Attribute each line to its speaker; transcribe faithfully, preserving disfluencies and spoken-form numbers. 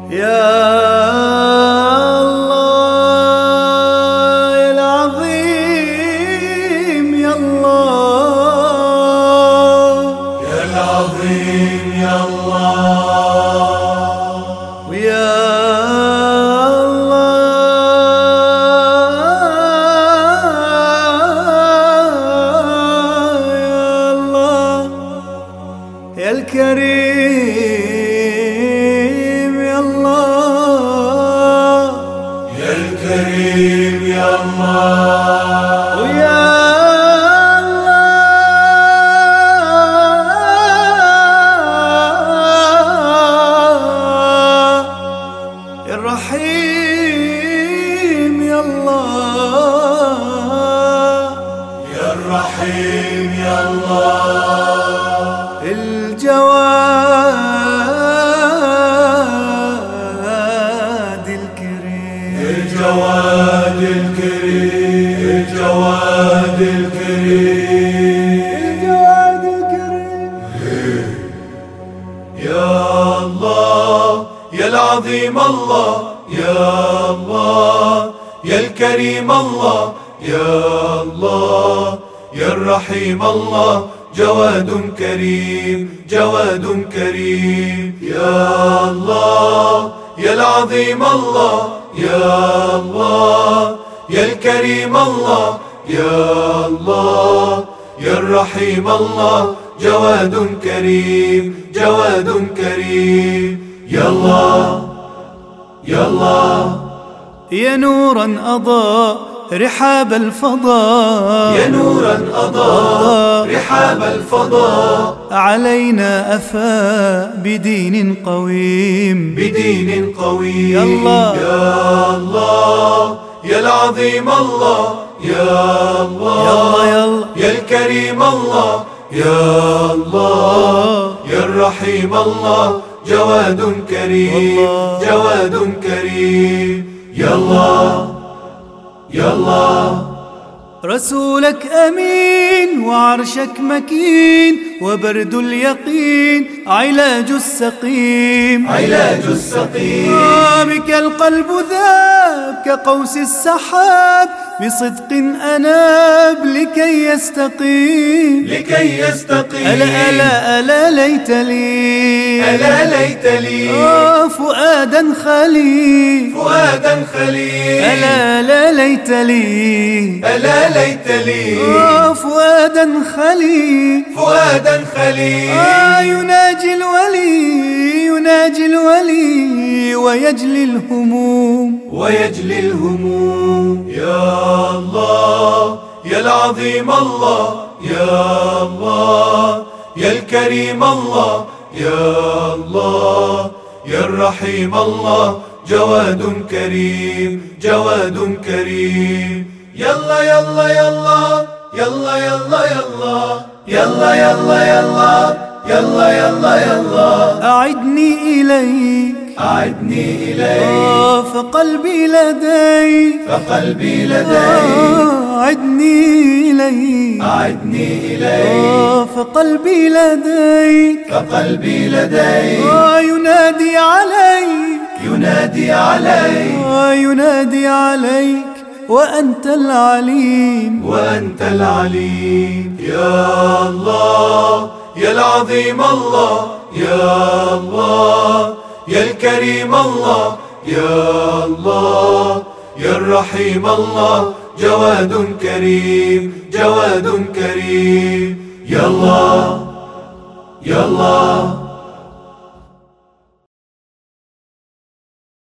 Speaker 1: يا الله يا العظيم يا الله
Speaker 2: يا العظيم يا الله
Speaker 1: ويا الله يا الله يا الكريم يا الله
Speaker 2: يا الكريم يا الله
Speaker 1: ويا الله يا الرحيم يا الله
Speaker 2: يا الرحيم يا الله
Speaker 1: الجواد الكريم
Speaker 2: الجواد الكريم الجواد الكريم
Speaker 1: الجواد الكريم
Speaker 2: يا الله يا العظيم الله يا الله يا الكريم الله يا الله يا الرحيم الله جواد كريم جواد كريم يا الله يا العظيم الله يا الله يا الكريم الله يا الله يا الرحيم الله جواد كريم جواد كريم يا الله يا الله
Speaker 1: يا نورا أضاء رحاب الفضاء
Speaker 2: يا نورا أضاء رحاب الفضاء
Speaker 1: علينا أفاء بدين قويم
Speaker 2: بدين قويم
Speaker 1: يا الله
Speaker 2: يا الله يا العظيم الله يا الله
Speaker 1: يا الله يا الله
Speaker 2: يا الكريم الله يا الله يا الرحيم الله جواد كريم
Speaker 1: الله
Speaker 2: جواد كريم يا الله يا الله
Speaker 1: رسولك أمين وعرشك مكين وبرد اليقين علاج السقيم
Speaker 2: علاج السقيم
Speaker 1: بك القلب ذاب كقوس السحاب بصدق أناب لكي يستقيم
Speaker 2: لكي يستقيم
Speaker 1: ألا ألا ألا ليت لي
Speaker 2: ألا ليت لي
Speaker 1: آه فؤادا خلي
Speaker 2: فؤادا خليل
Speaker 1: ألا لا ليت لي
Speaker 2: ألا ليت لي
Speaker 1: آه فؤادا خلي
Speaker 2: فؤادا خليل
Speaker 1: آه يناجي الولي يناجي الولي ويجلي الهموم
Speaker 2: ويجلي الهموم يا الله يا العظيم الله يا الله يا الكريم الله يا الله يا الرحيم الله جواد كريم جواد كريم يلا يلا يلا يلا يلا يلا يلا يلا يلا يلا يلا يلا
Speaker 1: أعدني إليك
Speaker 2: أعدني إليك
Speaker 1: آه فقلبي لديك
Speaker 2: فقلبي لديك
Speaker 1: آه أعدني إليك
Speaker 2: أعدني إليك
Speaker 1: آه فقلبي لديك
Speaker 2: فقلبي لديك
Speaker 1: آه ينادي عليك
Speaker 2: ينادي عليك
Speaker 1: آه ينادي عليك وأنت العليم
Speaker 2: وأنت العليم يا الله يا العظيم الله يا الله يا الكريم الله يا الله يا الرحيم الله جواد كريم جواد كريم يا الله يا الله